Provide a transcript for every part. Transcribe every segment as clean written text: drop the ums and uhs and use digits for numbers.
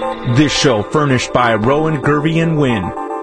This show furnished by Rowan, Gervey, and Wynn.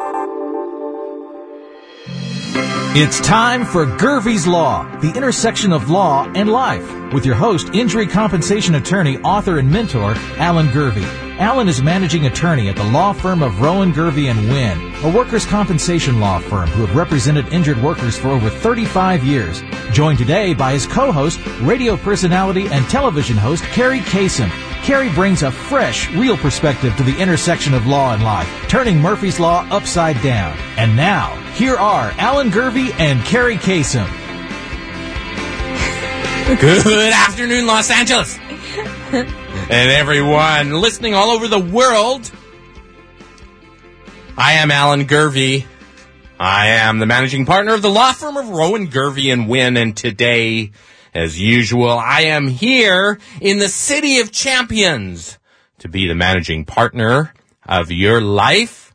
It's time for Gervey's Law, the intersection of law and life, with your host, injury compensation attorney, author, and mentor, Alan Gervey. Alan is managing attorney at the law firm of Rowan, Gervey, and Wynn, a workers' compensation law firm who have represented injured workers for over 35 years. Joined today by his co-host, radio personality, and television host, Carrie Kasem. Carrie brings a fresh, real perspective to the intersection of law and life, turning Murphy's Law upside down. And now, here are Alan Gervey and Carrie Kasem. Good afternoon, Los Angeles. And everyone listening all over the world. I am Alan Gervey. I am the managing partner of the law firm of Rowan, Gervey, and Wynn. And today, as usual, I am here in the City of Champions to be the managing partner of your life.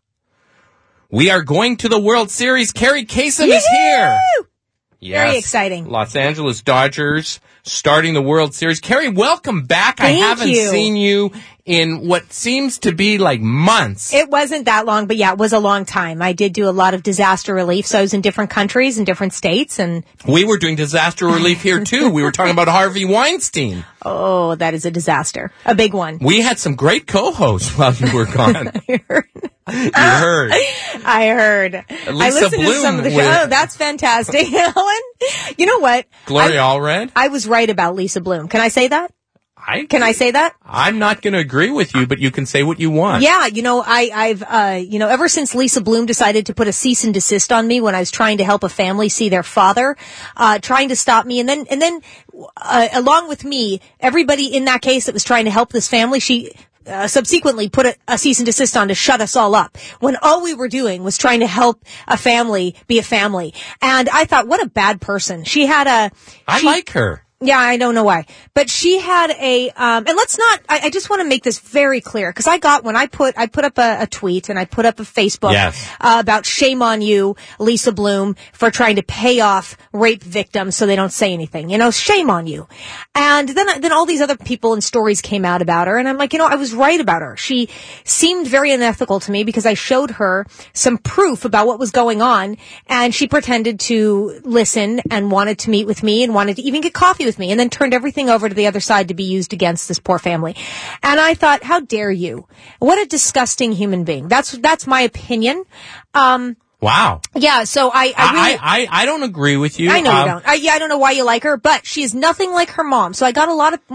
We are going to the World Series. Carrie Kasem is here. Yes. Very exciting. Los Angeles Dodgers starting the World Series. Carrie, welcome back. Thank I haven't you. seen you in what seems to be like months. It wasn't that long, but yeah, it was a long time. I did do a lot of disaster relief, so I was in different countries and different states. And we were doing disaster relief here, too. We were talking about Harvey Weinstein. oh, that is a disaster. A big one. We had some great co-hosts while you were gone. I heard. You heard. I heard. Lisa I listened Bloom to some of the with- show. Oh, that's fantastic, Ellen. You know what? Gloria Allred? I was right about Lisa Bloom. Can I say that? Can I say that? I'm not going to agree with you, but you can say what you want. Yeah, you know, I've ever since Lisa Bloom decided to put a cease and desist on me when I was trying to help a family see their father, trying to stop me, and then along with me, everybody in that case that was trying to help this family, she subsequently put a cease and desist on to shut us all up when all we were doing was trying to help a family be a family. And I thought, what a bad person. She had I like her. Yeah, I don't know why. But she had and let's not, I just want to make this very clear, because I put up a tweet and I put up a Facebook Yes. About shame on you, Lisa Bloom, for trying to pay off rape victims so they don't say anything. You know, shame on you. And then all these other people and stories came out about her, and I'm like, you know, I was right about her. She seemed very unethical to me because I showed her some proof about what was going on, and she pretended to listen and wanted to meet with me and wanted to even get coffee with me, and then turned everything over to the other side to be used against this poor family. And I thought, how dare you? What a disgusting human being. That's my opinion. Wow. Yeah, so I don't agree with you. I know you don't. I don't know why you like her, but she is nothing like her mom. So I got a lot of,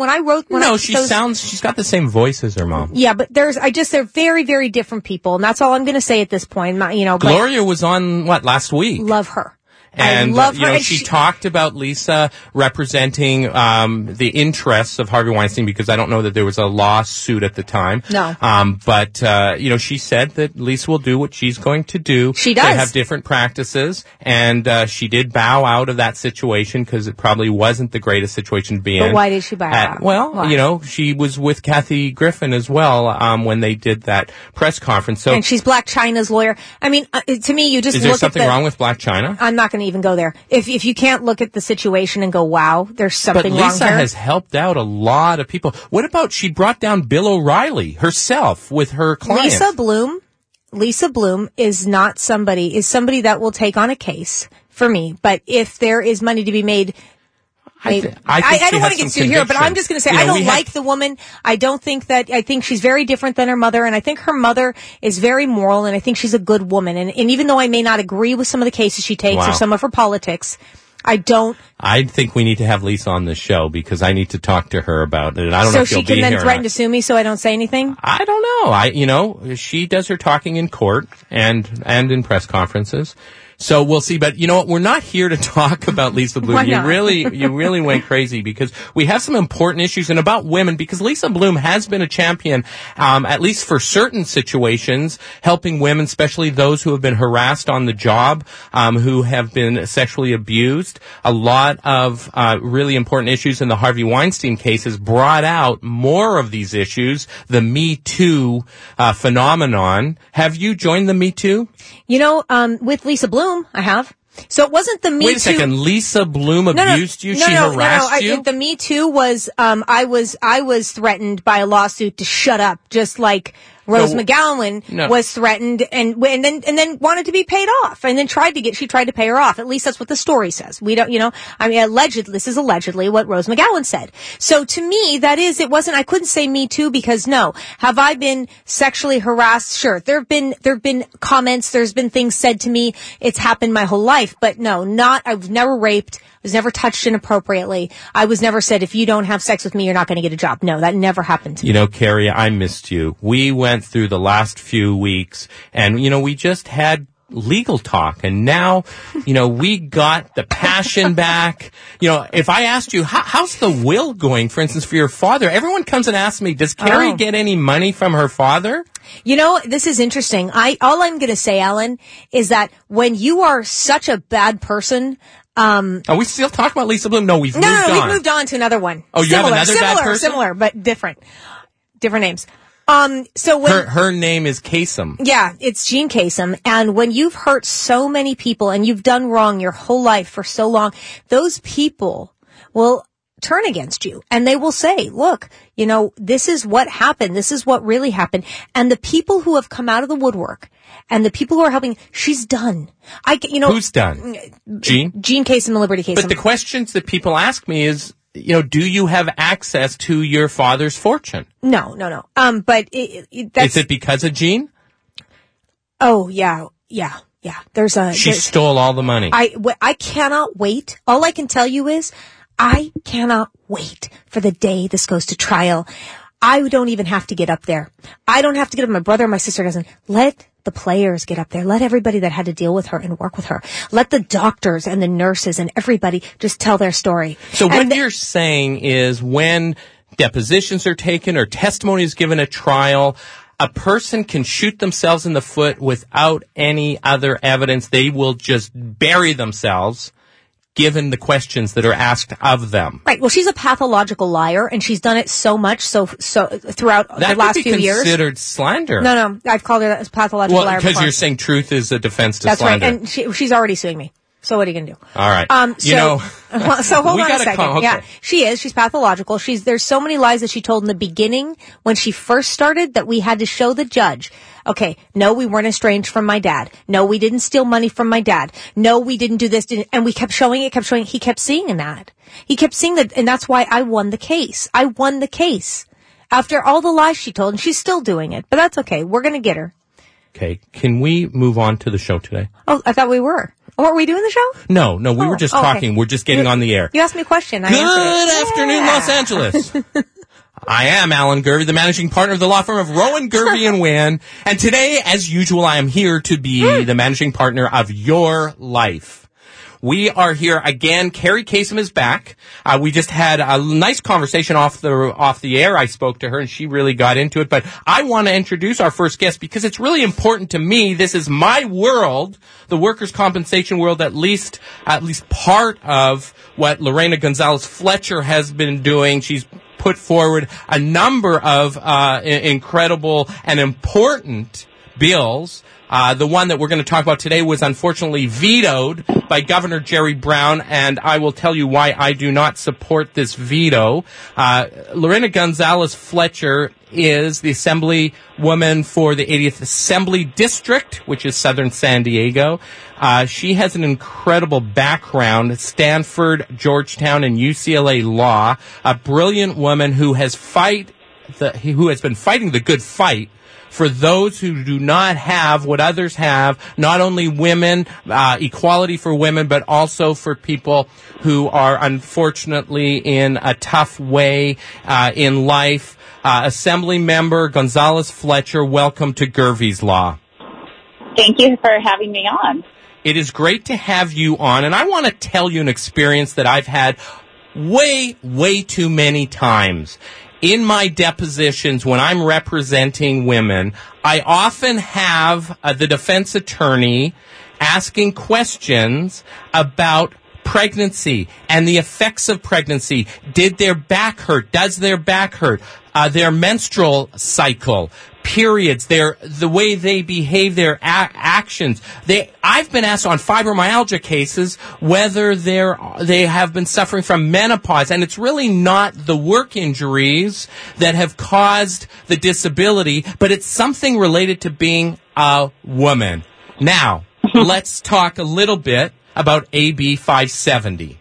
she's got the same voice as her mom. Yeah, but they're very, very different people, and that's all I'm going to say at this point. Gloria was on, last week? Love her. And, I love her. And she talked about Lisa representing the interests of Harvey Weinstein, because I don't know that there was a lawsuit at the time. No. But she said that Lisa will do what she's going to do. She does. They have different practices, and she did bow out of that situation because it probably wasn't the greatest situation to be in. But why did she bow out? Well, Why? She was with Kathy Griffin as well when they did that press conference. So, and she's Black China's lawyer. I mean, to me, you just is look there something at wrong with Blac Chyna? I'm not going to even go there. If you can't look at the situation and go, wow, there's something wrong here. But Lisa has helped out a lot of people. What about she brought down Bill O'Reilly herself with her client? Lisa Bloom is somebody that will take on a case for me. But if there is money to be made, I don't want to get sued here, but I'm just going to say, I don't like the woman. I think she's very different than her mother, and I think her mother is very moral, and I think she's a good woman. And even though I may not agree with some of the cases she takes or some of her politics, I think we need to have Lisa on the show because I need to talk to her about it. I don't know if she'll be here. So she can then threaten to sue me so I don't say anything? I don't know. She does her talking in court and in press conferences. So we'll see. But you know what? We're not here to talk about Lisa Bloom. Why not? You really went crazy because we have some important issues and about women, because Lisa Bloom has been a champion, at least for certain situations, helping women, especially those who have been harassed on the job, who have been sexually abused. A lot of really important issues in the Harvey Weinstein case has brought out more of these issues, the Me Too phenomenon. Have you joined the Me Too? With Lisa Bloom, I have. So it wasn't the Me Too. Wait a second. Lisa Bloom abused you? She harassed you? The Me Too was, I was threatened by a lawsuit to shut up, just like, Rose McGowan was threatened and then wanted to be paid off and then she tried to pay her off. At least that's what the story says. We don't, this is allegedly what Rose McGowan said. So to me, I couldn't say Me Too because no. Have I been sexually harassed? Sure. There've been comments, there's been things said to me. It's happened my whole life, but no, I was never raped. I was never touched inappropriately. I was never said, if you don't have sex with me, you're not going to get a job. No, that never happened to me. Carrie, I missed you. We went through the last few weeks and, we just had legal talk and now, we got the passion back. If I asked you, how's the will going, for instance, for your father? Everyone comes and asks me, does Carrie get any money from her father? This is interesting. All I'm going to say, Alan, is that when you are such a bad person, are we still talking about Lisa Bloom? No, we've moved on. We've moved on to another one. Oh, you have another bad person? Similar, but different names. So when her name is Kasem. Yeah, it's Jean Kasem. And when you've hurt so many people and you've done wrong your whole life for so long, those people will turn against you and they will say, look, this is what happened. This is what really happened. And the people who have come out of the woodwork and the people who are helping, she's done. Who's done? Jean Kasem and Liberty Kasem. But the questions that people ask me is, do you have access to your father's fortune? No. But is it because of Jean? Oh, yeah. She stole all the money. I cannot wait. All I can tell you is I cannot wait for the day this goes to trial. I don't even have to get up there. I don't have to get up. My brother and my sister doesn't. Let the players get up there. Let everybody that had to deal with her and work with her. Let the doctors and the nurses and everybody just tell their story. So what you're saying is when depositions are taken or testimony is given at trial, a person can shoot themselves in the foot without any other evidence. They will just bury themselves given the questions that are asked of them. Right. Well, she's a pathological liar, and she's done it so much so throughout the last few years. That would be considered slander. No. I've called her a pathological liar because you're saying truth is a defense to slander. That's right. And she's already suing me. So what are you going to do? All right. So hold on a second. Okay. Yeah, she is. She's pathological. There's so many lies that she told in the beginning when she first started that we had to show the judge. Okay. No, we weren't estranged from my dad. No, we didn't steal money from my dad. No, we didn't do this. And we kept showing it. He kept seeing that. He kept seeing that. And that's why I won the case. After all the lies she told, and she's still doing it. But that's okay. We're going to get her. Okay. Can we move on to the show today? Oh, I thought we were. Were we doing the show? No, we were just talking. We're just getting on the air. You asked me a question. Good afternoon, Los Angeles. I am Alan Gurvey, the managing partner of the law firm of Rowan, Gurvey & Wynn. And today, as usual, I am here to be the managing partner of your life. We are here again. Carrie Kasem is back. We just had a nice conversation off the air. I spoke to her and she really got into it. But I want to introduce our first guest because it's really important to me. This is my world, the workers' compensation world, at least part of what Lorena Gonzalez Fletcher has been doing. She's put forward a number of incredible and important bills. The one that we're going to talk about today was unfortunately vetoed by Governor Jerry Brown, and I will tell you why I do not support this veto. Lorena Gonzalez Fletcher is the Assemblywoman for the 80th Assembly District, which is southern San Diego. She has an incredible background at Stanford, Georgetown, and UCLA law. A brilliant woman who has been fighting the good fight for those who do not have what others have, not only women, equality for women, but also for people who are unfortunately in a tough way in life. Assembly member Gonzalez Fletcher, welcome to Gurvey's Law. Thank you for having me on. It is great to have you on, and I want to tell you an experience that I've had way, way too many times. In my depositions, when I'm representing women, I often have the defense attorney asking questions about pregnancy and the effects of pregnancy. Did their back hurt? Does their back hurt? Their menstrual cycle, periods, the way they behave, their actions. I've been asked on fibromyalgia cases whether they have been suffering from menopause, and it's really not the work injuries that have caused the disability, but it's something related to being a woman. Now, let's talk a little bit about AB 570.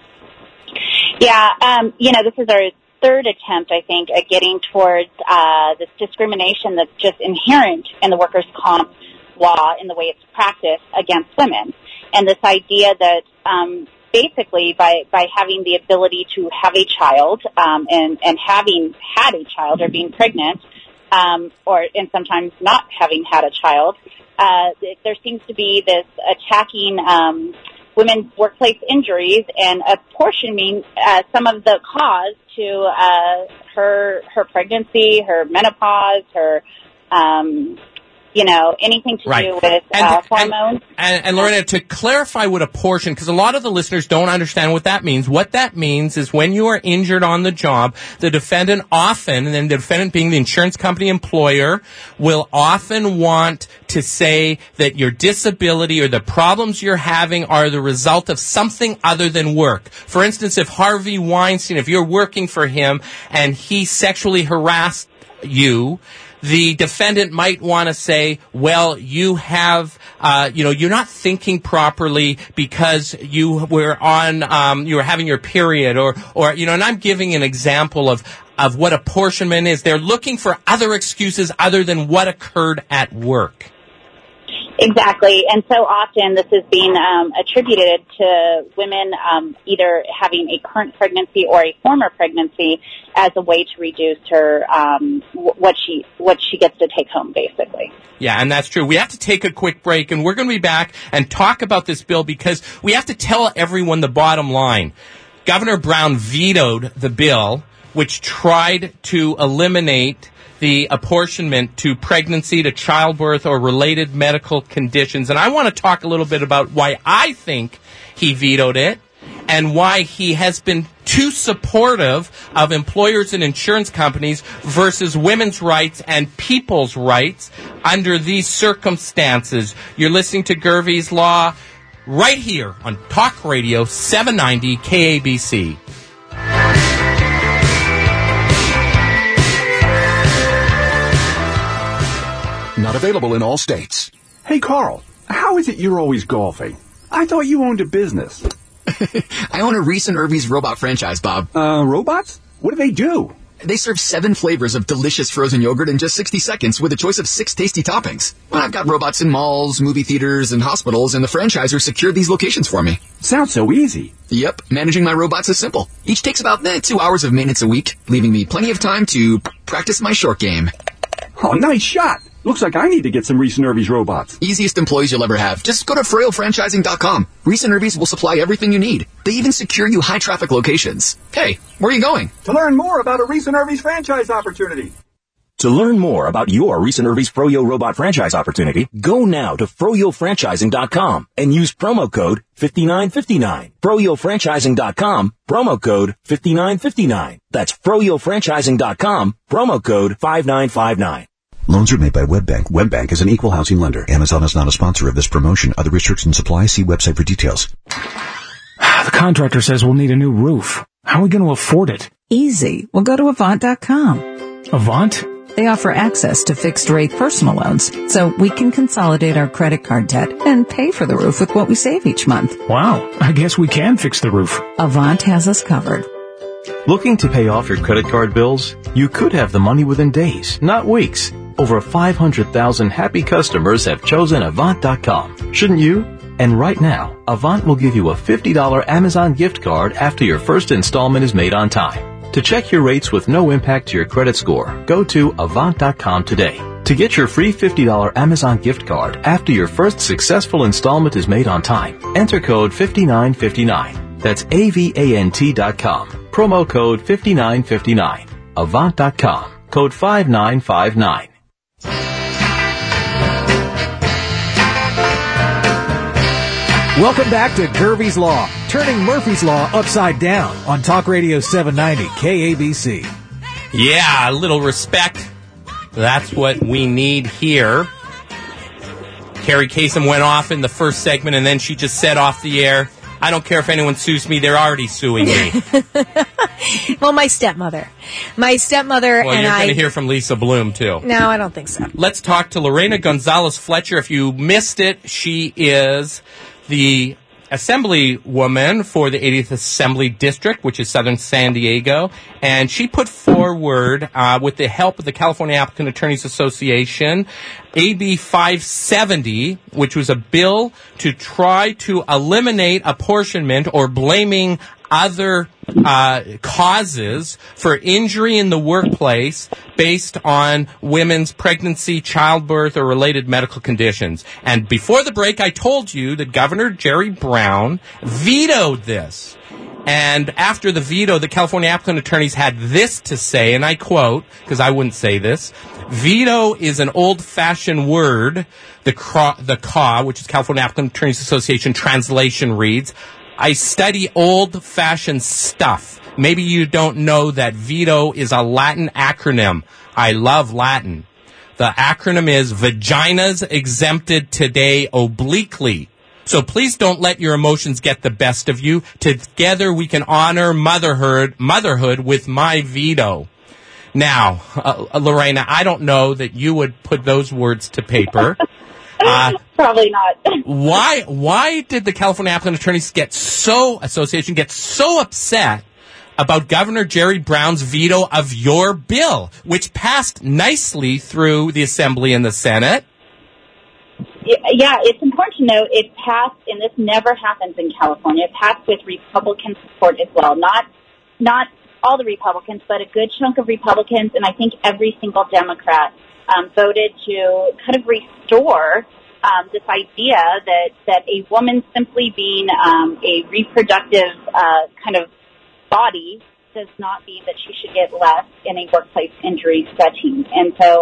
Yeah, this is our third attempt, I think, at getting towards this discrimination that's just inherent in the workers' comp law in the way it's practiced against women. And this idea that basically by having the ability to have a child and having had a child or being pregnant and sometimes not having had a child, there seems to be this attacking women's workplace injuries and apportioning some of the cause to her pregnancy, her menopause, her anything to do with hormones. And Lorena, to clarify what apportion, because a lot of the listeners don't understand what that means. What that means is when you are injured on the job, the defendant often, and then the defendant being the insurance company employer, will often want to say that your disability or the problems you're having are the result of something other than work. For instance, if Harvey Weinstein, if you're working for him and he sexually harassed you, the defendant might want to say, well, you have, you're not thinking properly because you were having your period or, and I'm giving an example of what apportionment is. They're looking for other excuses other than what occurred at work. Exactly, and so often this is being attributed to women either having a current pregnancy or a former pregnancy as a way to reduce her what she gets to take home, basically. Yeah, and that's true. We have to take a quick break, and we're going to be back and talk about this bill because we have to tell everyone the bottom line. Governor Brown vetoed the bill, which tried to eliminate the apportionment to pregnancy, to childbirth, or related medical conditions. And I want to talk a little bit about why I think he vetoed it and why he has been too supportive of employers and insurance companies versus women's rights and people's rights under these circumstances. You're listening to Gervais Law right here on Talk Radio 790 KABC. Not available in all states. Hey, Carl, how is it you're always golfing? I thought you owned a business. I own a Reese and Irvy's robot franchise, Bob. Robots? What do they do? They serve 7 flavors of delicious frozen yogurt in just 60 seconds with a choice of 6 tasty toppings. Well, I've got robots in malls, movie theaters, and hospitals, and the franchisor secured these locations for me. Sounds so easy. Yep, managing my robots is simple. Each takes about 2 hours of maintenance a week, leaving me plenty of time to practice my short game. Oh, nice shot. Looks like I need to get some Reese and Irvy's robots. Easiest employees you'll ever have. Just go to FroyoFranchising.com. Reese and Irvy's will supply everything you need. They even secure you high-traffic locations. Hey, where are you going? To learn more about a Reese and Irvy's franchise opportunity. To learn more about your Reese and Irvy's Froyo robot franchise opportunity, go now to FroyoFranchising.com and use promo code 5959. FroyoFranchising.com, promo code 5959. That's FroyoFranchising.com, promo code 5959. Loans are made by WebBank. WebBank is an equal housing lender. Amazon is not a sponsor of this promotion. Other restrictions apply. See website for details. The contractor says we'll need a new roof. How are we going to afford it? Easy. We'll go to Avant.com. Avant? They offer access to fixed-rate personal loans, so we can consolidate our credit card debt and pay for the roof with what we save each month. Wow, I guess we can fix the roof. Avant has us covered. Looking to pay off your credit card bills? You could have the money within days, not weeks. Over 500,000 happy customers have chosen Avant.com. Shouldn't you? And right now, Avant will give you a $50 Amazon gift card after your first installment is made on time. To check your rates with no impact to your credit score, go to Avant.com today. To get your free $50 Amazon gift card after your first successful installment is made on time, enter code 5959. That's AVANT.com. Promo code 5959. Avant.com. Code 5959. Welcome back to Gervais Law, turning Murphy's Law upside down on Talk Radio 790 KABC. Yeah, a little respect That's what we need here. Carrie Kasem went off in the first segment, and then she just said off the air, I don't care if anyone sues me, they're already suing me. Well, my stepmother. Well, and you're going to hear from Lisa Bloom, too. No, I don't think so. Let's talk to Lorena Gonzalez-Fletcher. If you missed it, she is the Assemblywoman for the 80th Assembly District, which is southern San Diego, and she put forward, with the help of the California Applicant Attorneys Association, AB 570, which was a bill to try to eliminate apportionment or blaming other causes for injury in the workplace based on women's pregnancy, childbirth, or related medical conditions. And before the break, I told you that Governor Jerry Brown vetoed this. And after the veto, the California applicant attorneys had this to say, and I quote, because I wouldn't say this, veto is an old-fashioned word. The CAW, which is California Applicant Attorneys Association translation reads, I study old-fashioned stuff. Maybe you don't know that veto is a Latin acronym. I love Latin. The acronym is Vaginas Exempted Today Obliquely. So please don't let your emotions get the best of you. Together we can honor motherhood with my veto. Now, Lorena, I don't know that you would put those words to paper. Probably not. Why did the California Applicant Attorneys Association get so upset about Governor Jerry Brown's veto of your bill, which passed nicely through the Assembly and the Senate? Yeah, it's important to note it passed, and this never happens in California. It passed with Republican support as well. Not all the Republicans, but a good chunk of Republicans, and I think every single Democrat voted to kind of restore this idea that a woman simply being a reproductive kind of body does not mean that she should get less in a workplace injury setting. And so,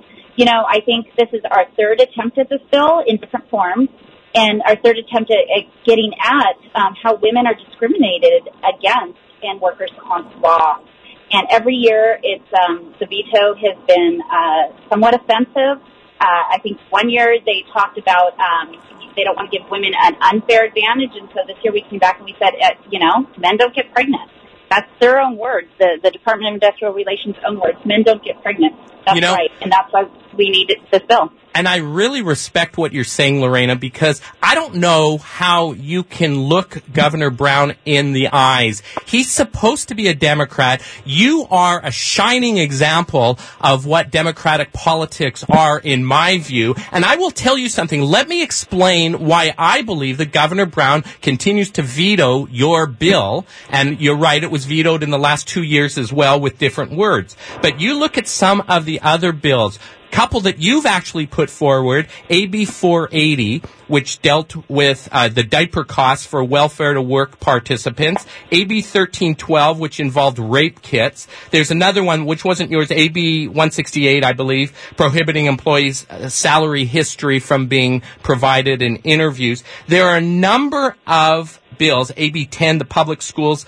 I think this is our third attempt at this bill in different forms, and our third attempt at getting at how women are discriminated against in workers' comp law. And every year, the veto has been somewhat offensive. I think one year they talked about they don't want to give women an unfair advantage, and so this year we came back and we said, men don't get pregnant. That's their own words, the Department of Industrial Relations' own words. Men don't get pregnant. That's right, and that's why we need this bill. And I really respect what you're saying, Lorena, because I don't know how you can look Governor Brown in the eyes. He's supposed to be a Democrat. You are a shining example of what Democratic politics are, in my view. And I will tell you something. Let me explain why I believe that Governor Brown continues to veto your bill. And you're right, it was vetoed in the last 2 years as well with different words. But you look at some of the other bills, couple that you've actually put forward, AB 480, which dealt with the diaper costs for welfare to work participants, AB 1312, which involved rape kits. There's another one, which wasn't yours, AB 168, I believe, prohibiting employees' salary history from being provided in interviews. There are a number of bills, AB 10, the public schools,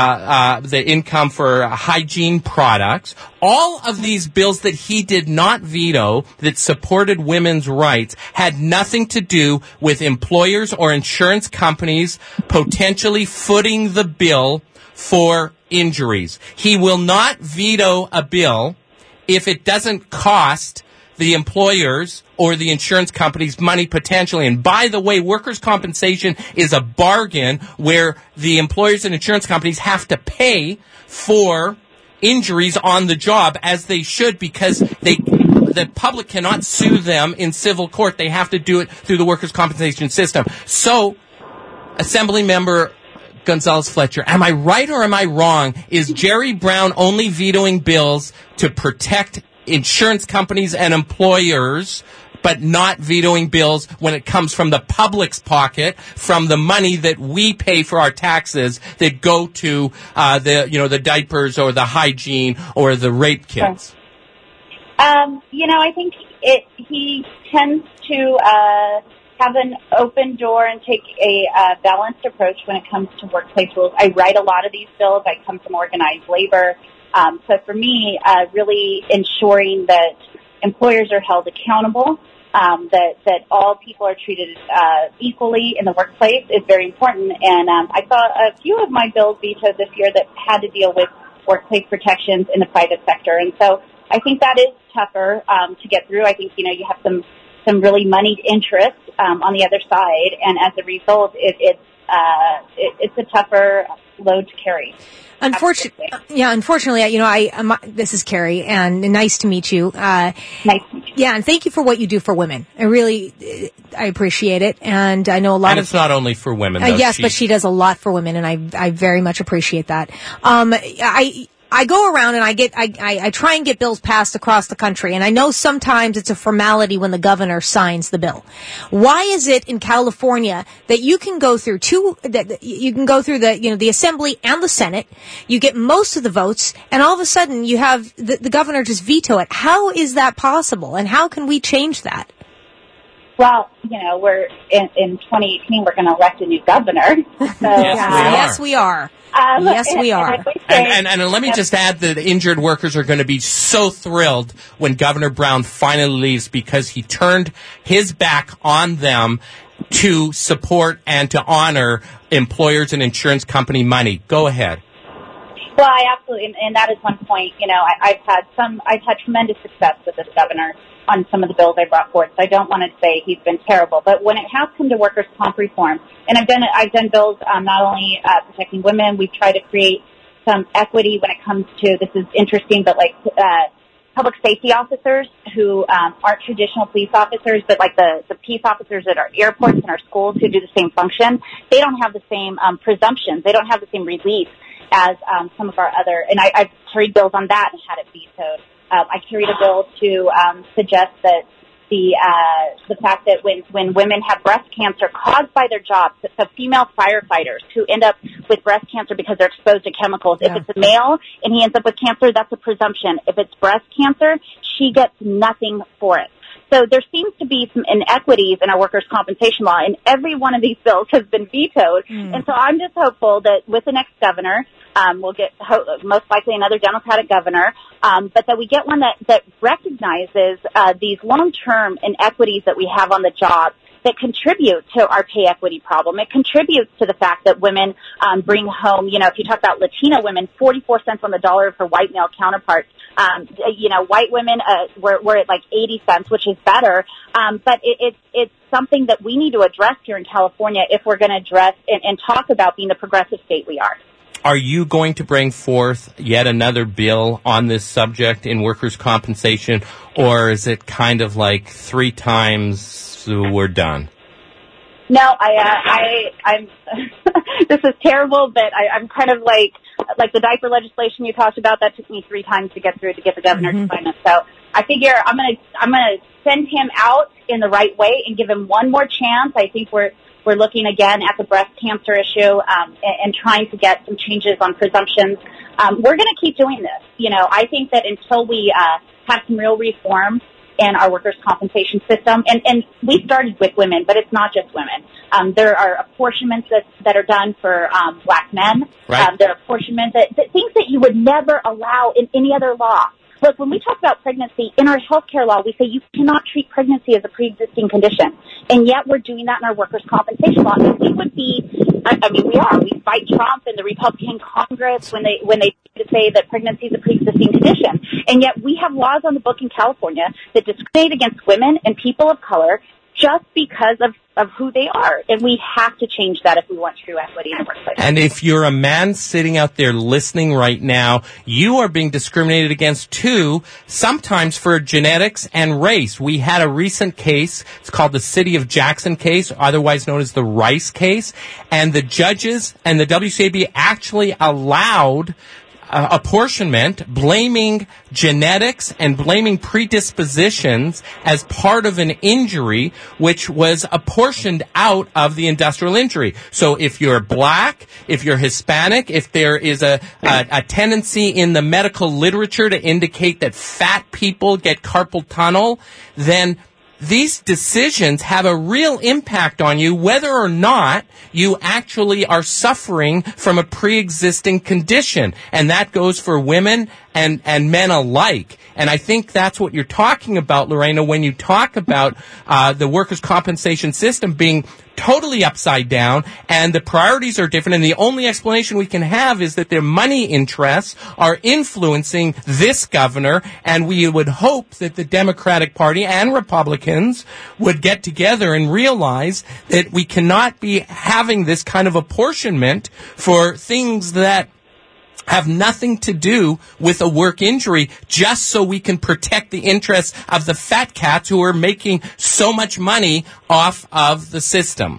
the income for hygiene products. All of these bills that he did not veto that supported women's rights had nothing to do with employers or insurance companies potentially footing the bill for injuries. He will not veto a bill if it doesn't cost the employers or the insurance companies money potentially. And by the way, workers' compensation is a bargain where the employers and insurance companies have to pay for injuries on the job, as they should, because the public cannot sue them in civil court. They have to do it through the workers' compensation system. So, Assemblymember Gonzalez-Fletcher, am I right or am I wrong? Is Jerry Brown only vetoing bills to protect insurance companies and employers, but not vetoing bills when it comes from the public's pocket, from the money that we pay for our taxes that go to the diapers or the hygiene or the rape kits? I think he tends to have an open door and take a balanced approach when it comes to workplace rules. I write a lot of these bills. I come from organized labor. So for me, really ensuring that employers are held accountable, that all people are treated equally in the workplace is very important. And I saw a few of my bills vetoed this year that had to deal with workplace protections in the private sector. And so I think that is tougher to get through. I think, you have some really moneyed interests on the other side, and as a result, it's a tougher load to carry. Unfortunately, this is Carrie, and nice to meet you. Nice to meet you. Yeah, and thank you for what you do for women. I appreciate it, and I know a lot and it's not only for women, though. Yes, but she does a lot for women, and I very much appreciate that. I go around and I try and get bills passed across the country, and I know sometimes it's a formality when the governor signs the bill. Why is it in California that you can go through the Assembly and the Senate, you get most of the votes, and all of a sudden you have the governor just veto it? How is that possible, and how can we change that? Well, we're in 2018, we're going to elect a new governor. So, yes, we are. Yes, we are. And let me just add that injured workers are going to be so thrilled when Governor Brown finally leaves, because he turned his back on them to support and to honor employers and insurance company money. Go ahead. Well, I absolutely, and that is one point. I've had tremendous success with this governor on some of the bills I brought forward. So I don't want to say he's been terrible, but when it has come to workers' comp reform, and I've done bills not only protecting women, we've tried to create some equity when it comes to, this is interesting, but like public safety officers who aren't traditional police officers, but like the peace officers at our airports and our schools who do the same function, they don't have the same presumptions. They don't have the same relief as some of our other, and I've carried bills on that and had it vetoed. I carried a bill to suggest that the fact that when women have breast cancer caused by their jobs, so female firefighters who end up with breast cancer because they're exposed to chemicals, if it's a male and he ends up with cancer, that's a presumption. If it's breast cancer, she gets nothing for it. So there seems to be some inequities in our workers' compensation law, and every one of these bills has been vetoed. And so I'm just hopeful that with the next governor, we'll get most likely another Democratic governor, but that we get one that recognizes these long-term inequities that we have on the job that contribute to our pay equity problem. It contributes to the fact that women bring home, if you talk about Latina women, 44 cents on the dollar of her white male counterparts. White women we're at like 80 cents, which is better. But it's something that we need to address here in California if we're going to address and talk about being the progressive state we are. Are you going to bring forth yet another bill on this subject in workers' compensation, or is it kind of like 3 times we're done? No, I'm this is terrible, but I'm kind of like the diaper legislation you talked about. That took me 3 times to get through to get the governor to sign it. So I figure I'm gonna send him out in the right way and give him one more chance. I think we're looking again at the breast cancer issue and trying to get some changes on presumptions. We're going to keep doing this. I think that until we have some real reform in our workers' compensation system, and we started with women, but it's not just women. There are apportionments that are done for black men. Right. There are apportionments that things that you would never allow in any other law. Look, when we talk about pregnancy, in our healthcare law, we say you cannot treat pregnancy as a pre-existing condition. And yet we're doing that in our workers' compensation law. And we would be, we are. We fight Trump and the Republican Congress when they say that pregnancy is a pre-existing condition. And yet we have laws on the book in California that discriminate against women and people of color just because of who they are. And we have to change that if we want true equity in the workplace. And if you're a man sitting out there listening right now, you are being discriminated against too, sometimes for genetics and race. We had a recent case. It's called the City of Jackson case, otherwise known as the Rice case. And the judges and the WCAB actually allowed apportionment, blaming genetics and blaming predispositions as part of an injury which was apportioned out of the industrial injury. So if you're black, if you're Hispanic, if there is a tendency in the medical literature to indicate that fat people get carpal tunnel, then these decisions have a real impact on you, whether or not you actually are suffering from a pre-existing condition. And that goes for women and men alike. And I think that's what you're talking about, Lorena, when you talk about the workers' compensation system being totally upside down, and the priorities are different, and the only explanation we can have is that their money interests are influencing this governor, and we would hope that the Democratic Party and Republicans would get together and realize that we cannot be having this kind of apportionment for things that have nothing to do with a work injury, just so we can protect the interests of the fat cats who are making so much money off of the system.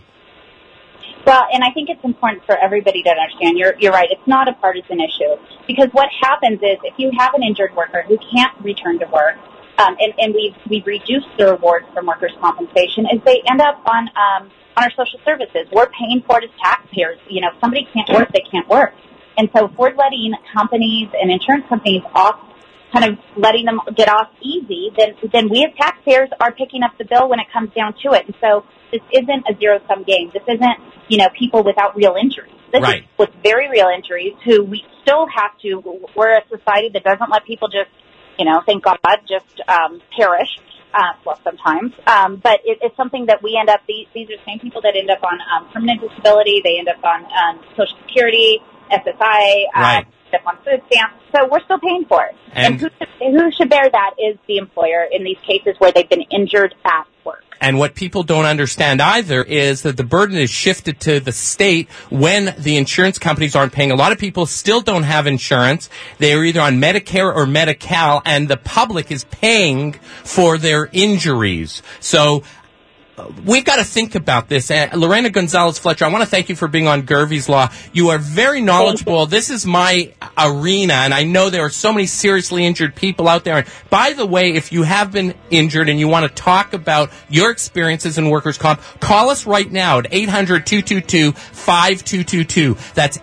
Well, and I think it's important for everybody to understand, you're right, it's not a partisan issue. Because what happens is, if you have an injured worker who can't return to work, and we've reduced the rewards from workers' compensation, is they end up on our social services. We're paying for it as taxpayers. You know, if somebody can't work, they can't work. And so if we're letting companies and insurance companies off, kind of letting them get off easy, then we as taxpayers are picking up the bill when it comes down to it. And so this isn't a zero-sum game. This isn't, people without real injuries. This is with very real injuries who we still have to, we're a society that doesn't let people just, thank God, just perish. Well, sometimes. But it's something that we end up, these are the same people that end up on permanent disability. They end up on Social Security, SSI, end up on food stamps. So we're still paying for it. And who should bear that is the employer in these cases where they've been injured at work. And what people don't understand either is that the burden is shifted to the state when the insurance companies aren't paying. A lot of people still don't have insurance. They are either on Medicare or Medi-Cal, and the public is paying for their injuries. So we've got to think about this. Lorena Gonzalez-Fletcher, I want to thank you for being on Gervie's Law. You are very knowledgeable. This is my arena, and I know there are so many seriously injured people out there. And by the way, if you have been injured and you want to talk about your experiences in workers' comp, call us right now at 800-222-5222. That's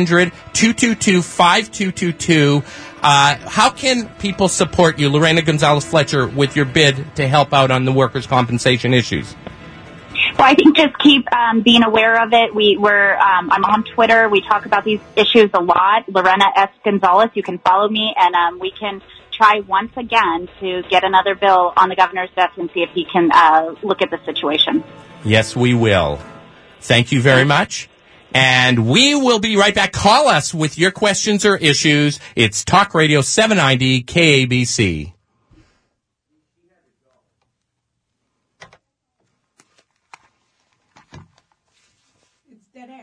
800-222-5222. How can people support you, Lorena Gonzalez-Fletcher, with your bid to help out on the workers' compensation issues? Well, I think just keep being aware of it. I'm on Twitter. We talk about these issues a lot. Lorena S. Gonzalez, you can follow me, and we can try once again to get another bill on the governor's desk and see if he can look at the situation. Yes, we will. Thank you very much. And we will be right back. Call us with your questions or issues. It's Talk Radio 790 KABC. It's dead air.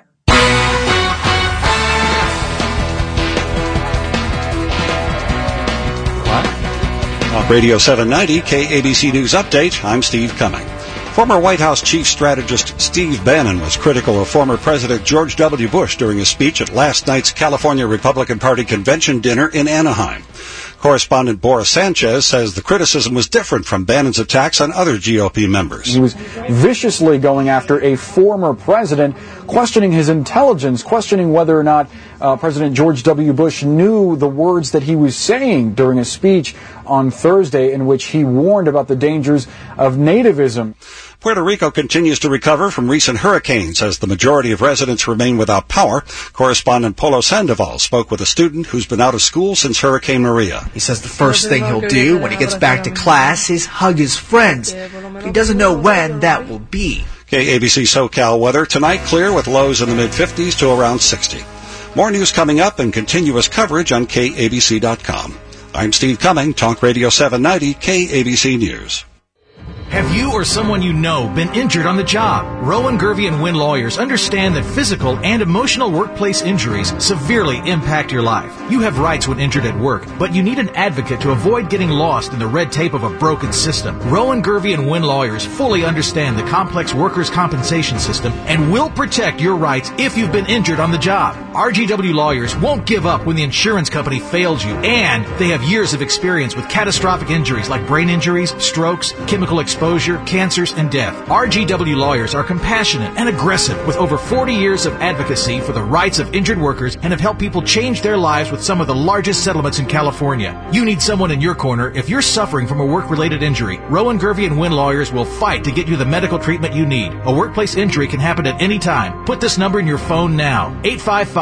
Talk Radio 790 KABC News Update. I'm Steve Cumming. Former White House chief strategist Steve Bannon was critical of former President George W. Bush during a speech at last night's California Republican Party convention dinner in Anaheim. Correspondent Boris Sanchez says the criticism was different from Bannon's attacks on other GOP members. He was viciously going after a former president, questioning his intelligence, questioning whether or not President George W. Bush knew the words that he was saying during a speech on Thursday in which he warned about the dangers of nativism. Puerto Rico continues to recover from recent hurricanes as the majority of residents remain without power. Correspondent Polo Sandoval spoke with a student who's been out of school since Hurricane Maria. He says the first thing he'll do when he gets back to class is hug his friends, but he doesn't know when that will be. KABC SoCal weather tonight, clear with lows in the mid-50s to around 60. More news coming up and continuous coverage on KABC.com. I'm Steve Cumming, Talk Radio 790 KABC News. Have you or someone you know been injured on the job? Rowan, Gervie, and Wynn lawyers understand that physical and emotional workplace injuries severely impact your life. You have rights when injured at work, but you need an advocate to avoid getting lost in the red tape of a broken system. Rowan, Gervie, and Wynn lawyers fully understand the complex workers' compensation system and will protect your rights if you've been injured on the job. RGW lawyers won't give up when the insurance company fails you, and they have years of experience with catastrophic injuries like brain injuries, strokes, chemical exposure, cancers, and death. RGW lawyers are compassionate and aggressive with over 40 years of advocacy for the rights of injured workers and have helped people change their lives with some of the largest settlements in California. You need someone in your corner if you're suffering from a work-related injury. Rowan, Gervie, and Wynn lawyers will fight to get you the medical treatment you need. A workplace injury can happen at any time. Put this number in your phone now. 855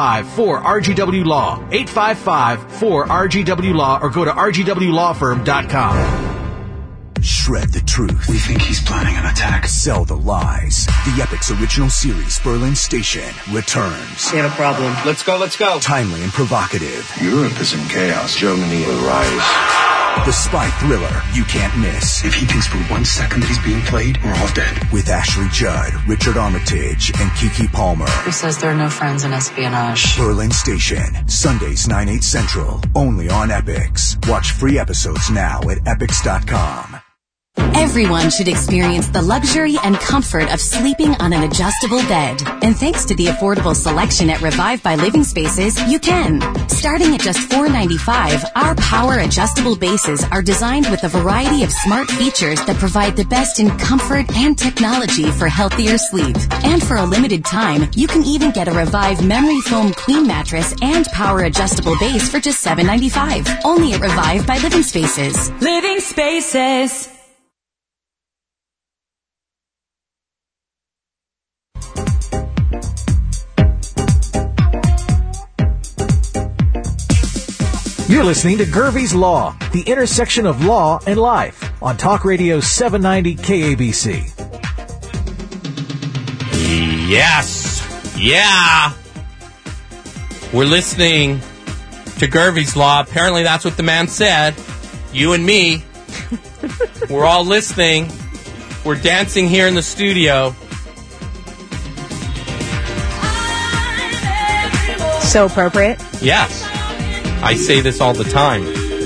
855-4RGW-LAW. 855-4RGW-LAW, or go to rgwlawfirm.com. Shred the truth. We think he's planning an attack. Sell the lies. The Epic's original series, Berlin Station, returns. We have a problem. Let's go. Timely and provocative. Europe is in chaos. Germany will rise. The spy thriller you can't miss. If he thinks for 1 second that he's being played, we're all dead. With Ashley Judd, Richard Armitage, and Kiki Palmer. Who says there are no friends in espionage? Berlin Station, Sundays 9/8 Central, only on Epix. Watch free episodes now at epix.com. Everyone should experience the luxury and comfort of sleeping on an adjustable bed. And thanks to the affordable selection at Revive by Living Spaces, you can. Starting at just $4.95, our power adjustable bases are designed with a variety of smart features that provide the best in comfort and technology for healthier sleep. And for a limited time, you can even get a Revive memory foam queen mattress and power adjustable base for just $7.95. Only at Revive by Living Spaces. Living Spaces. You're listening to Gervie's Law, the intersection of law and life, on Talk Radio 790 KABC. Yes. Yeah. We're listening to Gervie's Law. Apparently that's what the man said. You and me. We're all listening. We're dancing here in the studio. So appropriate. Yes. I say this all the time.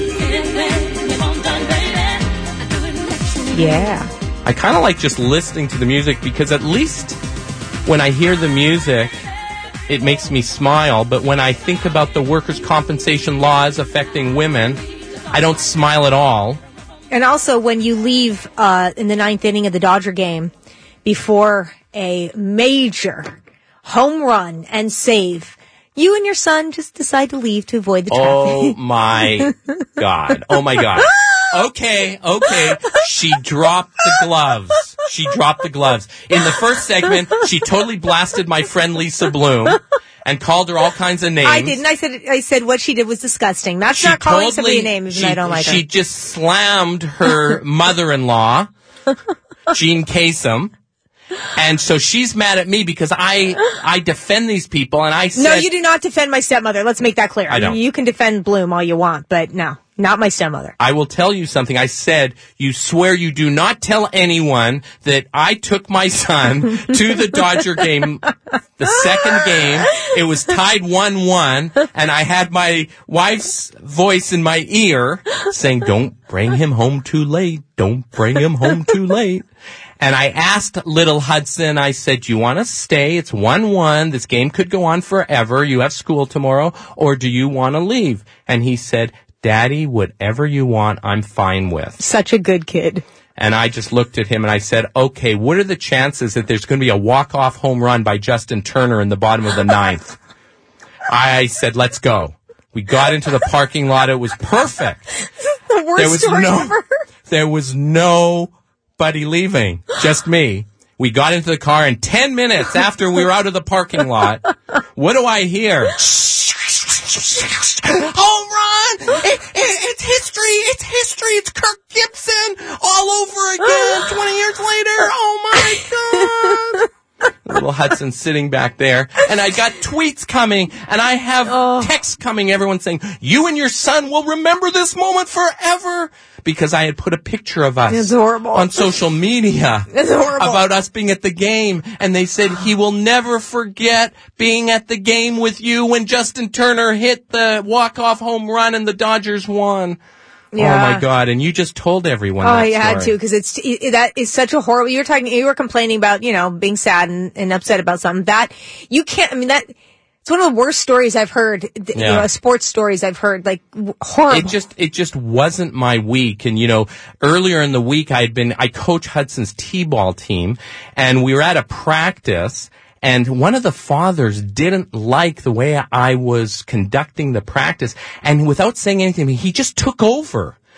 Yeah. I kind of like just listening to the music because at least when I hear the music, it makes me smile. But when I think about the workers' compensation laws affecting women, I don't smile at all. And also, when you leave in the ninth inning of the Dodger game before a major home run and save, you and your son just decide to leave to avoid the traffic. Oh, my God. Oh, my God. Okay. She dropped the gloves. In the first segment, she totally blasted my friend Lisa Bloom and called her all kinds of names. I didn't. I said what she did was disgusting. That's not calling somebody a name even though I don't like her. She just slammed her mother-in-law, Jean Kasem. And so she's mad at me because I defend these people, and I said... No, you do not defend my stepmother. Let's make that clear. I don't. You can defend Bloom all you want, but no, not my stepmother. I will tell you something. I said, you swear you do not tell anyone that I took my son to the Dodger game, the second game. It was tied 1-1, and I had my wife's voice in my ear saying, don't bring him home too late. Don't bring him home too late. And I asked little Hudson, I said, do you want to stay? It's 1-1. This game could go on forever. You have school tomorrow. Or do you want to leave? And he said, Daddy, whatever you want, I'm fine with. Such a good kid. And I just looked at him and I said, okay, what are the chances that there's going to be a walk-off home run by Justin Turner in the bottom of the ninth? I said, let's go. We got into the parking lot. It was perfect. The worst story ever. There was nobody leaving, just me. We got into the car, and 10 minutes after we were out of the parking lot, what do I hear? Home run! It's history! It's Kirk Gibson all over again 20 years later! Oh my God! Little Hudson sitting back there, and I got tweets coming, and I have texts coming, everyone saying, you and your son will remember this moment forever, because I had put a picture of us on social media about us being at the game, and they said he will never forget being at the game with you when Justin Turner hit the walk-off home run and the Dodgers won. Yeah. Oh my God! And you just told everyone. Oh, that you had story. to, because that is such a horrible. You were complaining about, being sad and upset about something that you can't. I mean, it's one of the worst stories I've heard. Sports stories I've heard, like horrible. It just wasn't my week. And earlier in the week I coach Hudson's T-ball team, and we were at a practice. And one of the fathers didn't like the way I was conducting the practice. And without saying anything, he just took over.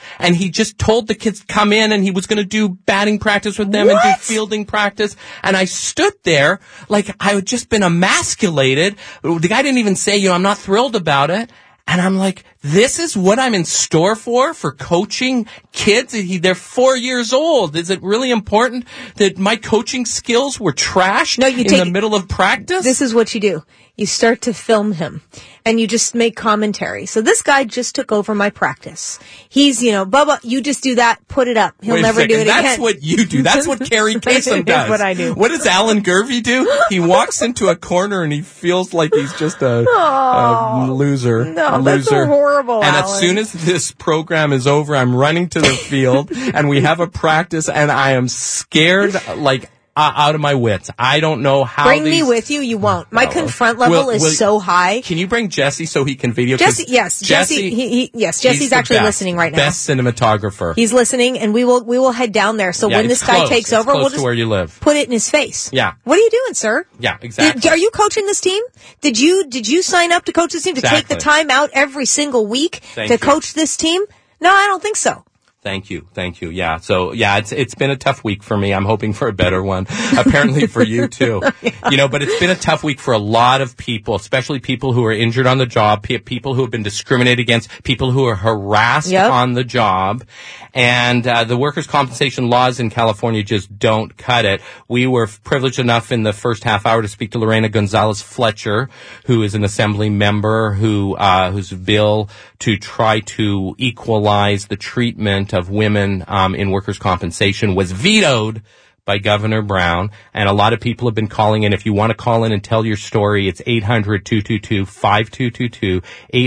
and he just told the kids to come in, and he was going to do batting practice with them and do fielding practice. And I stood there like I had just been emasculated. The guy didn't even say, I'm not thrilled about it. And I'm like, this is what I'm in store for coaching kids? They're 4 years old. Is it really important that my coaching skills were trashed in the middle of practice? This is what you do. You start to film him, and you just make commentary. So this guy just took over my practice. He's, Bubba, you just do that, put it up. He'll never do it again. That's what you do. That's what Carrie Kasem does. That's what I do. What does Alan Gervey do? He walks into a corner and he feels like he's just a loser. No, that's so horrible, And Alan. as soon as this program is over, I'm running to the field and we have a practice, and I am scared like out of my wits. I don't know how. Bring me with you. You won't. My confront level is so high. Can you bring Jesse so he can video? Jesse, yes, Jesse's actually listening right now. Best cinematographer. He's listening, and we will head down there. So when this guy takes over, we'll just where you live. Put it in his face. Yeah. What are you doing, sir? Yeah, exactly. Are you coaching this team? Did you sign up to coach this team to take the time out every single week to coach this team? No, I don't think so. Thank you. Yeah. So, it's been a tough week for me. I'm hoping for a better one. Apparently for you too. But it's been a tough week for a lot of people, especially people who are injured on the job, people who have been discriminated against, people who are harassed on the job. And the workers' compensation laws in California just don't cut it. We were privileged enough in the first half hour to speak to Lorena Gonzalez Fletcher, who is an assembly member whose bill to try to equalize the treatment of women in workers' compensation was vetoed by Governor Brown. And a lot of people have been calling in. If you want to call in and tell your story, it's 800-222-5222,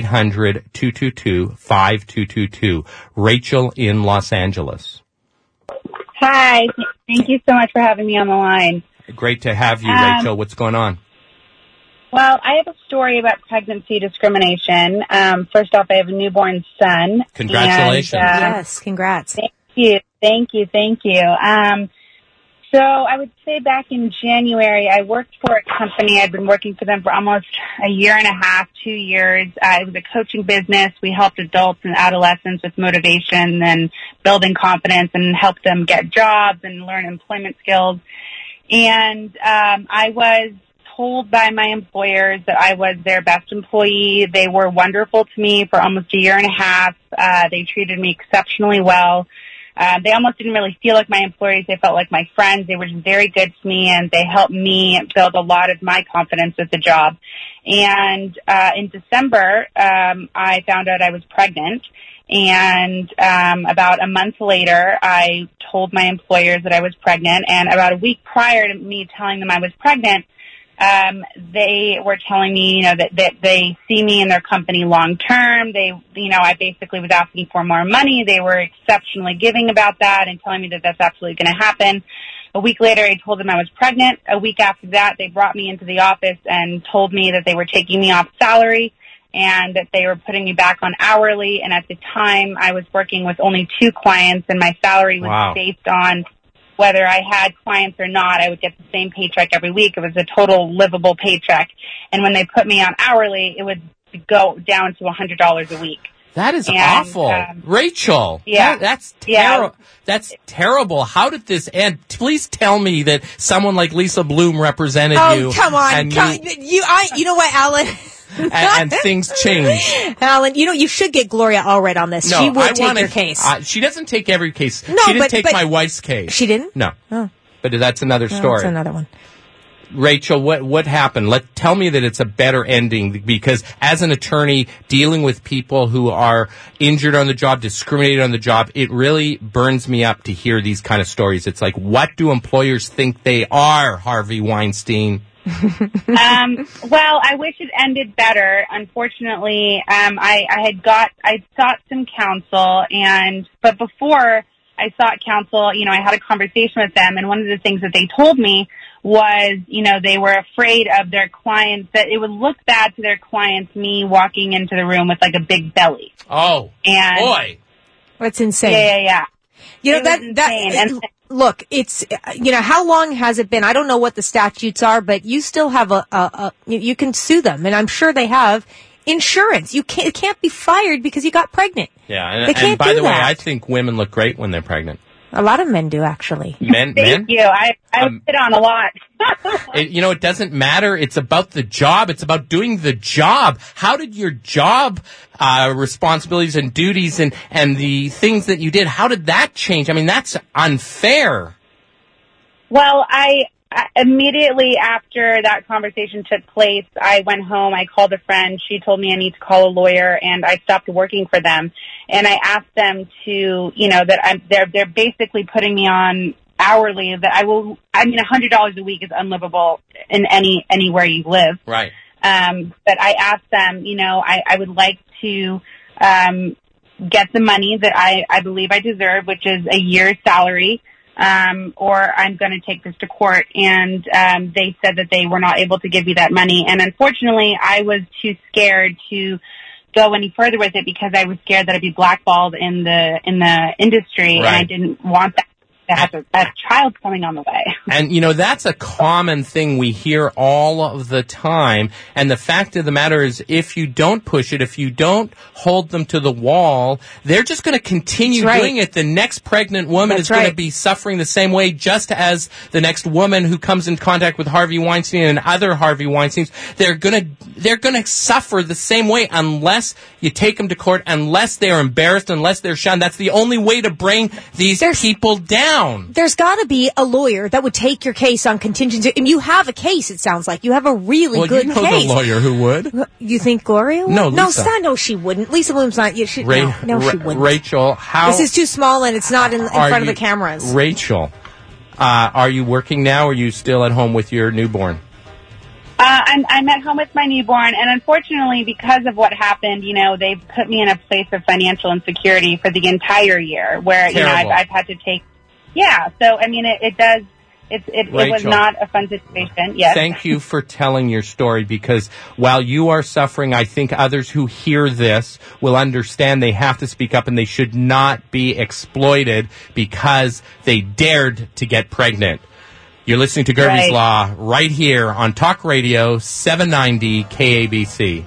800-222-5222. Rachel in Los Angeles. Hi. Thank you so much for having me on the line. Great to have you, Rachel. What's going on? Well, I have a story about pregnancy discrimination. First off, I have a newborn son. Congratulations. Yes, congrats. Thank you. So I would say back in January, I worked for a company. I'd been working for them for almost a year and a half, 2 years. It was a coaching business. We helped adults and adolescents with motivation and building confidence and helped them get jobs and learn employment skills. And I was told by my employers that I was their best employee. They were wonderful to me for almost a year and a half. They treated me exceptionally well. They almost didn't really feel like my employees. They felt like my friends. They were just very good to me, and they helped me build a lot of my confidence with the job. And in December, I found out I was pregnant. And about a month later, I told my employers that I was pregnant. And about a week prior to me telling them I was pregnant, they were telling me, that they see me in their company long term. I basically was asking for more money. They were exceptionally giving about that and telling me that that's absolutely going to happen. A week later, I told them I was pregnant. A week after that, they brought me into the office and told me that they were taking me off salary and that they were putting me back on hourly. And at the time, I was working with only 2 clients, and my salary was based on whether I had clients or not. I would get the same paycheck every week. It was a total livable paycheck. And when they put me on hourly, it would go down to $100 a week. That is awful. Rachel. Yeah. That's terrible. That's terrible. How did this end? Please tell me that someone like Lisa Bloom represented you. Oh, come on. You know what, Alan? and things change. Alan, you should get Gloria Allred on this. No, she would take your case. She doesn't take every case. No, she didn't take my wife's case. She didn't? No. Oh. But that's another story. That's another one. Rachel, what happened? Tell me that it's a better ending, because as an attorney dealing with people who are injured on the job, discriminated on the job, it really burns me up to hear these kind of stories. It's like, what do employers think they are, Harvey Weinstein? Well, I wish it ended better. Unfortunately, I sought some counsel, but before I sought counsel, I had a conversation with them, and one of the things that they told me was, they were afraid of their clients, that it would look bad to their clients, me walking into the room with like a big belly. Oh, and boy. That's insane. Yeah. Look, it's, how long has it been? I don't know what the statutes are, but you still have you can sue them, and I'm sure they have. insurance. You can't be fired because you got pregnant. Yeah, They can't and by do the way, that. I think women look great when they're pregnant. A lot of men do, actually. Men? Thank you. I sit on a lot. It doesn't matter. It's about the job. It's about doing the job. How did your job responsibilities and duties and the things that you did, how did that change? I mean, that's unfair. Well, I immediately after that conversation took place, I went home, I called a friend, she told me I need to call a lawyer, and I stopped working for them. And I asked them to, that they're basically putting me on hourly, that $100 a week is unlivable in anywhere you live. Right. But I asked them, I would like to get the money that I believe I deserve, which is a year's salary, or I'm going to take this to court. And they said that they were not able to give me that money. And unfortunately, I was too scared to go any further with it because I was scared that I'd be blackballed in the industry, Right. and I didn't want that. To have a child coming on the way. And, that's a common thing we hear all of the time. And the fact of the matter is, if you don't push it, if you don't hold them to the wall, they're just going to continue doing it. The next pregnant woman is going to be suffering the same way, just as the next woman who comes in contact with Harvey Weinstein and other Harvey Weinsteins. They're going to suffer the same way unless you take them to court, unless they're embarrassed, unless they're shunned. That's the only way to bring these people down. There's got to be a lawyer that would take your case on contingency. And you have a case, it sounds like. You have a really good you know case. The lawyer who would. You think Gloria would? No, Lisa. No, she wouldn't. Lisa Bloom's not. She wouldn't. Rachel, how... This is too small and it's not in front of the cameras. Rachel, are you working now or are you still at home with your newborn? I'm at home with my newborn, and unfortunately, because of what happened, they've put me in a place of financial insecurity for the entire year, where I've had to take. Yeah, so I mean, it was not a fun situation. Yes. Thank you for telling your story, because while you are suffering, I think others who hear this will understand they have to speak up and they should not be exploited because they dared to get pregnant. You're listening to Gervie's Law right here on Talk Radio 790 KABC.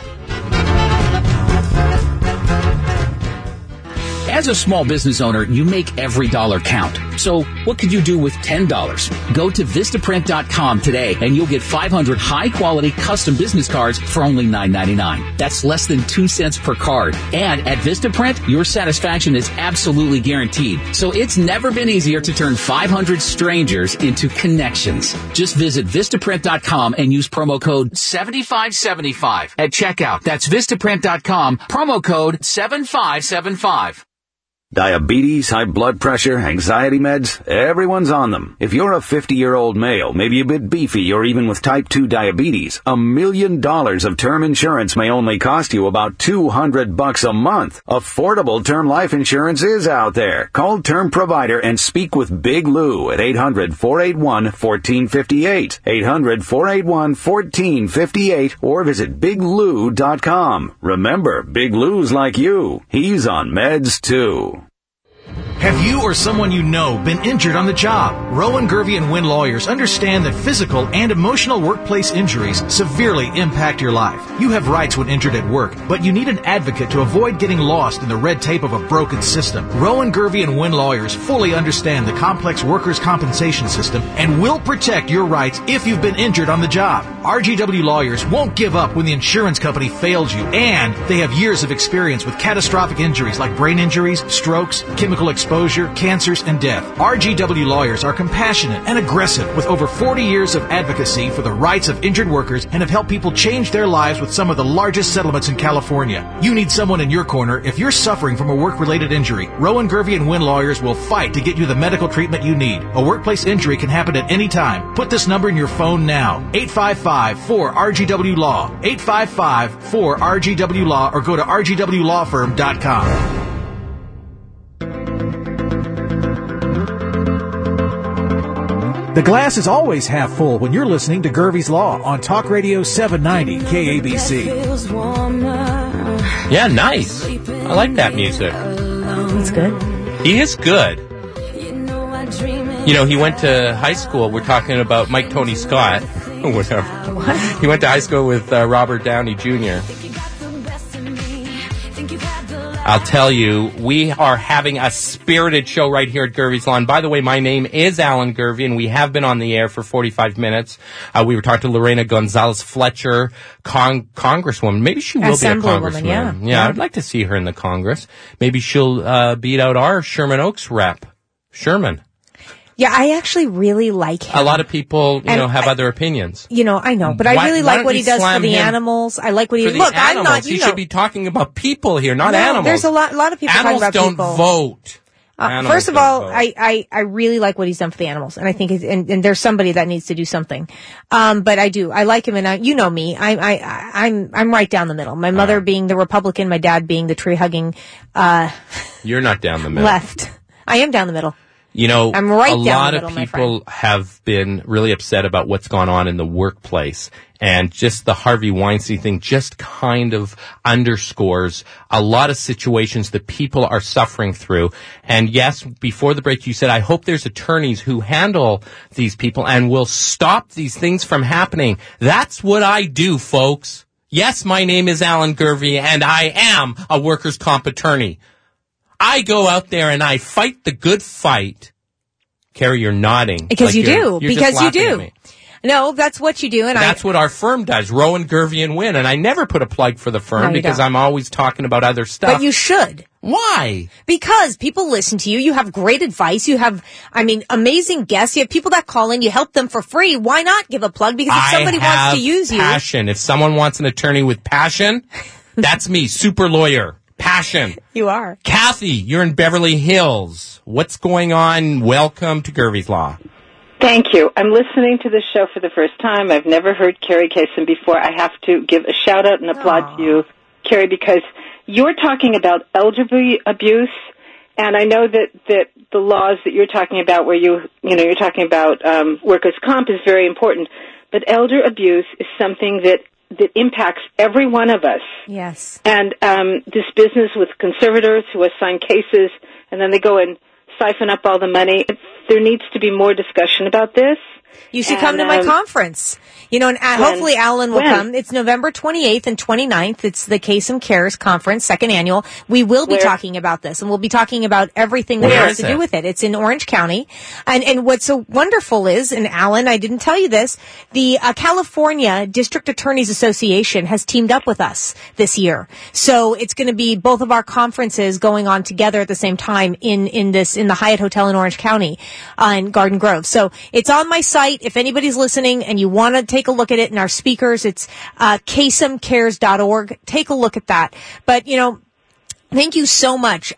As a small business owner, you make every dollar count. So what could you do with $10? Go to Vistaprint.com today and you'll get 500 high-quality custom business cards for only $9.99. That's less than 2 cents per card. And at Vistaprint, your satisfaction is absolutely guaranteed. So it's never been easier to turn 500 strangers into connections. Just visit Vistaprint.com and use promo code 7575 at checkout. That's Vistaprint.com, promo code 7575. Diabetes, high blood pressure, anxiety meds, everyone's on them. If you're a 50-year-old male, maybe a bit beefy, or even with type 2 diabetes, $1 million of term insurance may only cost you about $200 a month. Affordable term life insurance is out there. Call Term Provider and speak with Big Lou at 800-481-1458. 800-481-1458 or visit BigLou.com. Remember, Big Lou's like you. He's on meds too. Have you or someone you know been injured on the job? Rowan, Gervie, and Wynn lawyers understand that physical and emotional workplace injuries severely impact your life. You have rights when injured at work, but you need an advocate to avoid getting lost in the red tape of a broken system. Rowan, Gervie, and Wynn lawyers fully understand the complex workers' compensation system and will protect your rights if you've been injured on the job. RGW lawyers won't give up when the insurance company fails you, and they have years of experience with catastrophic injuries like brain injuries, strokes, chemical exposure, cancers, and death. RGW lawyers are compassionate and aggressive with over 40 years of advocacy for the rights of injured workers and have helped people change their lives with some of the largest settlements in California. You need someone in your corner if you're suffering from a work-related injury. Rowan, Gervie, and Wynn lawyers will fight to get you the medical treatment you need. A workplace injury can happen at any time. Put this number in your phone now. 855-4RGW-LAW. 855-4RGW-LAW or go to rgwlawfirm.com. The glass is always half full when you're listening to Gervie's Law on Talk Radio 790 KABC. Yeah, nice. I like that music. It's good. He is good. He went to high school. We're talking about Mike Tony Scott. Whatever. What? He went to high school with Robert Downey Jr. I'll tell you, we are having a spirited show right here at Gervie's Law. And by the way, my name is Alan Gervie, and we have been on the air for 45 minutes. We were talking to Lorena Gonzalez-Fletcher, Congresswoman. Maybe she will be a Congresswoman. Yeah, I'd like to see her in the Congress. Maybe she'll beat out our Sherman Oaks rep, Sherman. Yeah, I actually really like him. A lot of people, have other opinions. I know, but I really like what he does for the animals. I like what he does. Look, I'm not. He should be talking about people here, not animals. There's a lot of people animals talking about people. Vote. First of all, I really like what he's done for the animals, and I think and there's somebody that needs to do something. But I like him, and you know me, I'm right down the middle. My mother being the Republican, my dad being the tree hugging. You're not down the middle. Left. I am down the middle. I'm right a down lot the middle, of people have been really upset about what's gone on in the workplace, and just the Harvey Weinstein thing just kind of underscores a lot of situations that people are suffering through. And yes, before the break you said, I hope there's attorneys who handle these people and will stop these things from happening. That's what I do, folks. Yes, my name is Alan Gervie, and I am a workers' comp attorney. I go out there and I fight the good fight. Carrie, you're nodding. Because you do. Because you do. No, that's what you do. And that's what our firm does. Rowan, Gervie, and Wynn. And I never put a plug for the firm because I'm always talking about other stuff. But you should. Why? Because people listen to you. You have great advice. You have, amazing guests. You have people that call in. You help them for free. Why not give a plug? Because if somebody wants to use passion. If someone wants an attorney with passion, that's me. Super lawyer. Passion. You are. Kathy, you're in Beverly Hills. What's going on? Welcome to Gervie's Law. Thank you. I'm listening to this show for the first time. I've never heard Carrie Kasem before. I have to give a shout out and applaud to you, Carrie, because you're talking about elder abuse, and I know that the laws that you're talking about, where you're talking about workers' comp, is very important. But elder abuse is something that impacts every one of us. Yes. And this business with conservators who assign cases and then they go and siphon up all the money, there needs to be more discussion about this. You should come to my conference. And hopefully Alan will come. It's November 28th and 29th. It's the Kasem Cares Conference, second annual. We will be talking about this, and we'll be talking about everything that has to do with it. It's in Orange County. And what's so wonderful is, and Alan, I didn't tell you this, the California District Attorneys Association has teamed up with us this year. So it's going to be both of our conferences going on together at the same time in the Hyatt Hotel in Orange County, in Garden Grove. So it's on my site. If anybody's listening and you want to take a look at it, and our speakers, it's kasemcares.org. Take a look at that. But, thank you so much.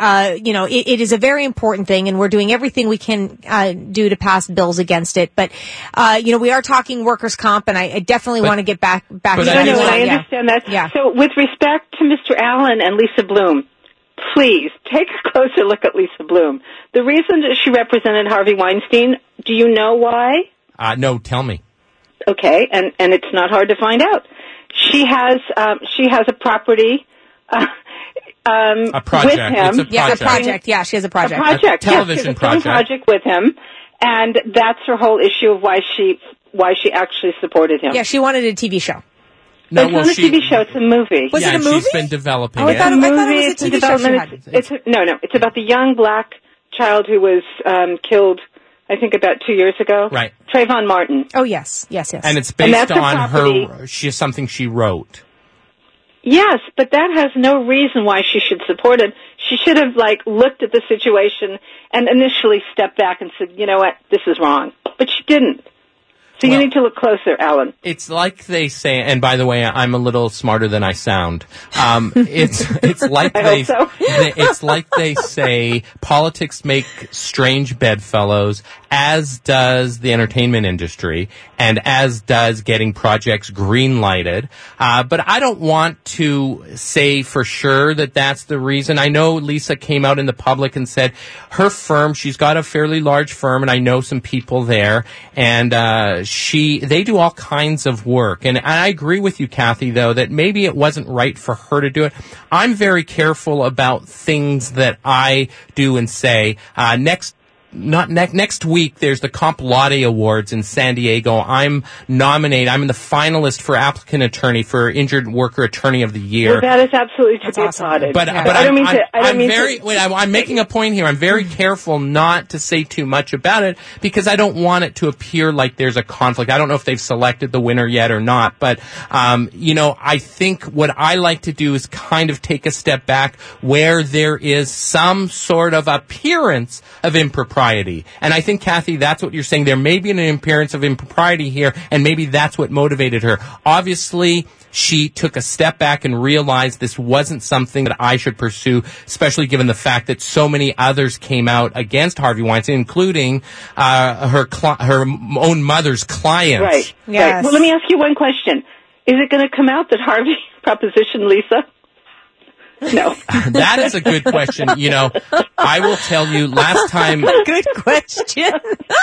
It is a very important thing, and we're doing everything we can do to pass bills against it. But, we are talking workers' comp, and I definitely want to get back to that. I understand that. Yeah. So with respect to Mr. Allen and Lisa Bloom, please take a closer look at Lisa Bloom. The reason that she represented Harvey Weinstein, do you know why? No, tell me. Okay, and it's not hard to find out. She has a property a project. With him. It's a project. Yeah, she has a project. A project. A television project with him, and that's her whole issue of why she actually supported him. Yeah, she wanted a TV show. No, it's not a TV show. It's a movie. Was it a movie? She's been developing it. I thought it was a TV show. It's about the young black child who was killed, I think, about 2 years ago. Right. Trayvon Martin. Oh, yes. And it's based on her, something she wrote. Yes, but that has no reason why she should support it. She should have, looked at the situation and initially stepped back and said, you know what, this is wrong. But she didn't. So you need to look closer, Alan. It's like they say, and by the way, I'm a little smarter than I sound. It's like it's like they say, politics make strange bedfellows, as does the entertainment industry, and as does getting projects green-lighted. But I don't want to say for sure that that's the reason. I know Lisa came out in the public and said her firm, she's got a fairly large firm, and I know some people there, and they do all kinds of work. And I agree with you, Kathy, though, that maybe it wasn't right for her to do it. I'm very careful about things that I do and say. Next next week, there's the Comp Laude Awards in San Diego. I'm nominated. I'm in the finalist for applicant attorney for Injured Worker Attorney of the Year. Well, that is absolutely to be applauded. But I'm making a point here. I'm very careful not to say too much about it because I don't want it to appear like there's a conflict. I don't know if they've selected the winner yet or not, but I think what I like to do is kind of take a step back where there is some sort of appearance of impropriety. And I think, Kathy, that's what you're saying. There may be an appearance of impropriety here, and maybe that's what motivated her. Obviously, she took a step back and realized this wasn't something that I should pursue, especially given the fact that so many others came out against Harvey Weinstein, including her own mother's clients. Right. Yes. Right. Well, let me ask you one question. Is it going to come out that Harvey propositioned Lisa? No. That is a good question. I will tell you, last time... Good question.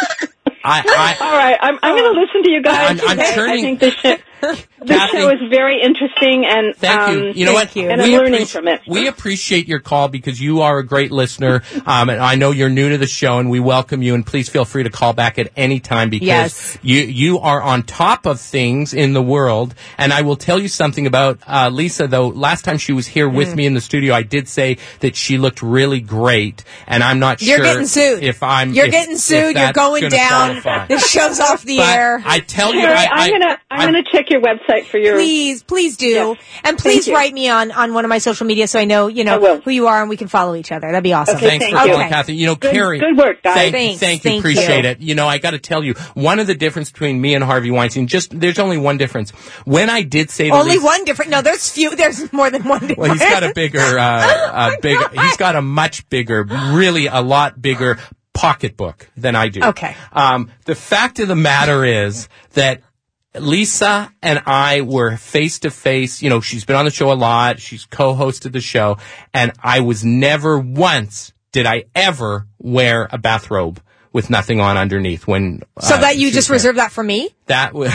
All right, I'm going to listen to you guys. I think this show is very interesting, and thank you. You know what? And I'm learning from it. We appreciate your call because you are a great listener, and I know you're new to the show, and we welcome you. And please feel free to call back at any time because you are on top of things in the world. And I will tell you something about Lisa. Though last time she was here with me in the studio, I did say that she looked really great, and I'm not sure. You're getting sued. You're getting sued. You're going down. This show's off the air. I tell you, I'm going to check your website for your. Please do, yes. And please write me on one of my social media so I know who you are and we can follow each other. That'd be awesome. Okay, thanks for calling, Kathy. Carrie, good work, guys. Thank you. Appreciate it. I got to tell you, one of the difference between me and Harvey Weinstein, there's only one difference. When I did say one difference. No, there's more than one difference. Well, he's got a bigger, he's got a much bigger, really a lot bigger pocketbook than I do. Okay. The fact of the matter is that Lisa and I were face to face. She's been on the show a lot. She's co-hosted the show. And I was never once did I ever wear a bathrobe with nothing on underneath when. So that you just reserved that for me? That was.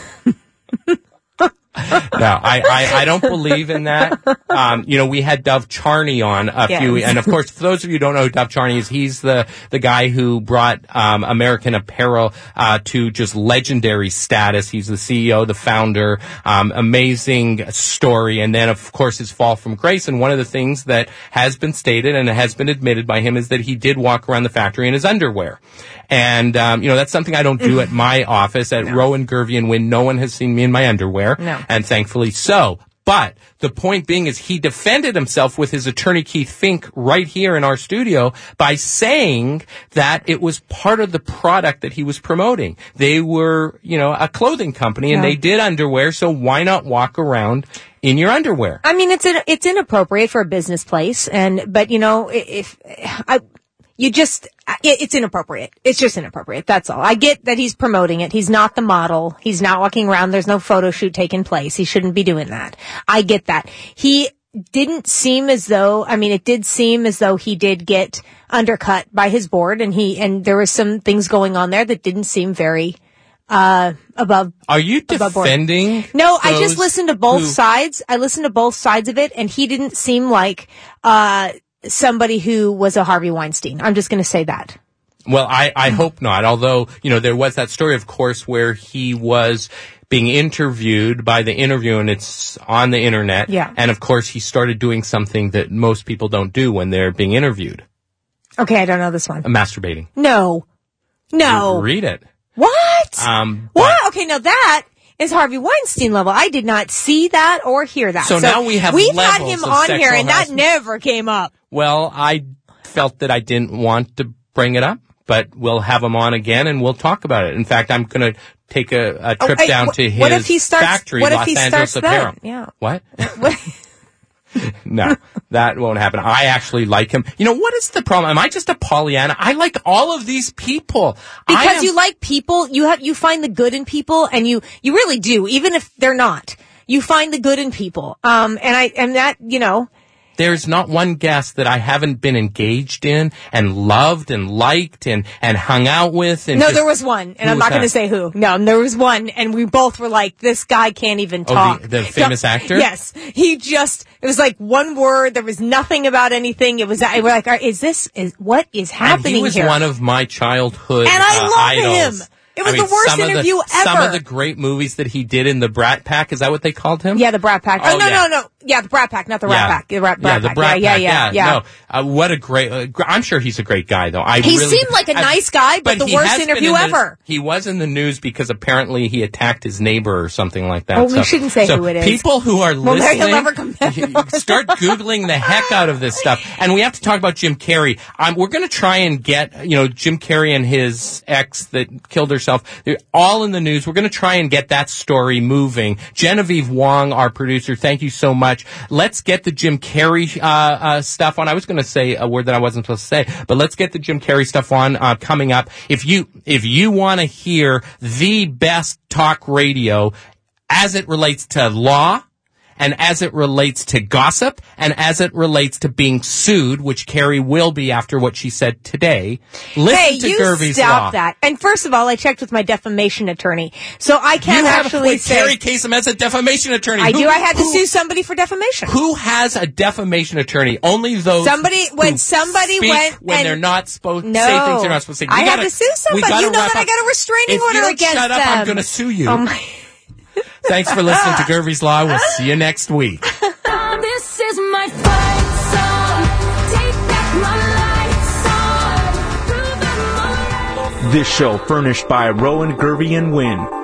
No, I don't believe in that. We had Dov Charney on few, and of course, for those of you who don't know who Dov Charney is, he's the guy who brought American Apparel to just legendary status. He's the CEO, the founder, amazing story, and then of course his fall from grace. And one of the things that has been stated and has been admitted by him is that he did walk around the factory in his underwear. And, that's something I don't do at my office at Rowan, Gervey and Wynn. No one has seen me in my underwear. No. And thankfully so. But the point being is he defended himself with his attorney Keith Fink right here in our studio by saying that it was part of the product that he was promoting. They were, a clothing company and they did underwear. So why not walk around in your underwear? I mean, it's inappropriate for a business place. It's inappropriate. It's just inappropriate. That's all. I get that he's promoting it. He's not the model. He's not walking around. There's no photo shoot taking place. He shouldn't be doing that. I get that. It did seem as though he did get undercut by his board and there was some things going on there that didn't seem very, above. Are you defending? No, I just listened to both sides. I listened to both sides of it and he didn't seem like, somebody who was a Harvey Weinstein. I'm just going to say that. Well, I hope not. Although, there was that story, of course, where he was being interviewed by the interview and it's on the internet. Yeah. And of course, he started doing something that most people don't do when they're being interviewed. Okay, I don't know this one. Masturbating. No. Read it. What? What? Okay, now that is Harvey Weinstein level. I did not see that or hear that. So now we've had him on here and that never came up. Well, I felt that I didn't want to bring it up, but we'll have him on again and we'll talk about it. In fact, I'm going to take a trip down to his factory, Los Angeles Apparel. Yeah. What? No, that won't happen. I actually like him. What is the problem? Am I just a Pollyanna? I like all of these people. Because you like people, you find the good in people and you really do, even if they're not. You find the good in people. there's not one guest that I haven't been engaged in and loved and liked and hung out with. And no, there was one, and I'm not going to say who. No, there was one, and we both were like, this guy can't even talk. The famous actor? Yes. It was like one word. There was nothing about anything. We're like, what is happening here? And he was one of my childhood and I love idols. him. It was the worst interview ever. Some of the great movies that he did in the Brat Pack, is that what they called him? Yeah, the Brat Pack. No. Yeah, the Brat Pack, not the Rat Pack. The Brat Pack. Yeah. No, what a great, I'm sure he's a great guy, though. He seemed like a nice guy, but the worst interview ever. He was in the news because apparently he attacked his neighbor or something like that. Oh, we shouldn't say who it is. People who are listening, he'll never come back. Start Googling the heck out of this stuff. And we have to talk about Jim Carrey. We're going to try and get, Jim Carrey and his ex that killed herself. They're all in the news. We're going to try and get that story moving. Genevieve Wong, our producer, thank you so much. Let's get the Jim Carrey stuff on. I was going to say a word that I wasn't supposed to say, but let's get the Jim Carrey stuff on coming up. If you want to hear the best talk radio as it relates to law, and as it relates to gossip, and as it relates to being sued, which Carrie will be after what she said today, listen to Gervie's Law. Stop that. And first of all, I checked with my defamation attorney, so I can't actually say... Carrie Kasem as a defamation attorney. I had to sue somebody for defamation. Who has a defamation attorney? Only those when somebody went when they're not supposed to no, say things they're not supposed to say. I had to sue somebody. You know that I got a restraining order against them. If you don't shut up, I'm going to sue you. Oh my... Thanks for listening to Gervie's Law. We'll see you next week. This is my fight song. Take back my life song. This show furnished by Rowan, Gervie, and Wynn.